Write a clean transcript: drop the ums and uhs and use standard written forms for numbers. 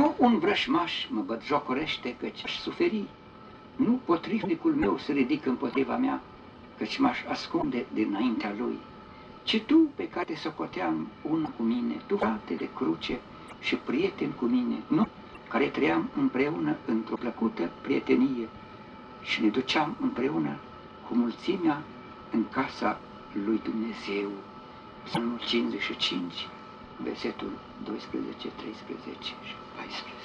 Nu un vrășmaș mă batjocorește, căci aș suferi. Nu potrivnicul meu se ridică împotriva mea, căci m-aș ascunde dinaintea lui. Ci tu, pe care te socoteam un cu mine, tu, frate de cruce și prieten cu mine, nu, care trăiam împreună într-o plăcută prietenie și ne duceam împreună cu mulțimea în casa lui Dumnezeu. Psalmul 55, versetul 12, 13 și 14.